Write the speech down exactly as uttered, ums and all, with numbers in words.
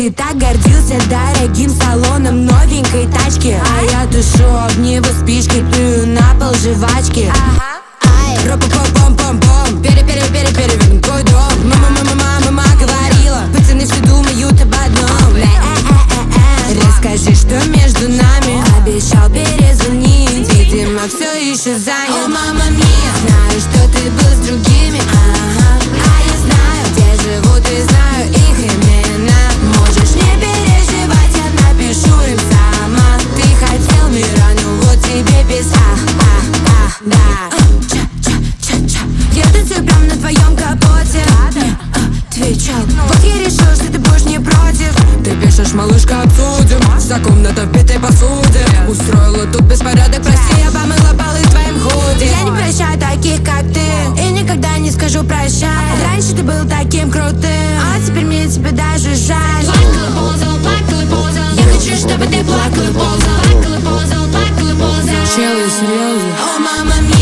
Ты так гордился дорогим салоном новенькой тачки, а я тушу об него спички, плюю на пол жвачки. Ропа-пом-пом-пом-пом, пере-пере-пере-перевернут твой дом. Мама-мама-мама говорила, пацаны все думают об одном. Расскажи, что между нами. Обещал перезвонить, видимо, все еще занят. О, мама мия, знаю, что ты был с другими, ага. А я знаю, где живут и знаю их имена. Можешь не переживать, я напишу им сама. Ты хотел мира, ну вот тебе без а-а-а, да. Я танцую прям на твоем капоте. Отвечал, вот я решил, что ты будешь не против. Ты пишешь, малышка, обсудим. Вся комната в битой посуде. Устроила тут беспорядок, прости, я помыла полы в твоем худи. Я не прощаю таких, как ты, и никогда не скажу прощай. Раньше ты был таким крутым, а теперь мне тебя даже жаль. Плакал и ползал, плакал и ползал. Я хочу, чтобы ты плакал и ползал. Плакал и ползал, плакал и ползал. Челы серьезно. О, мама мия.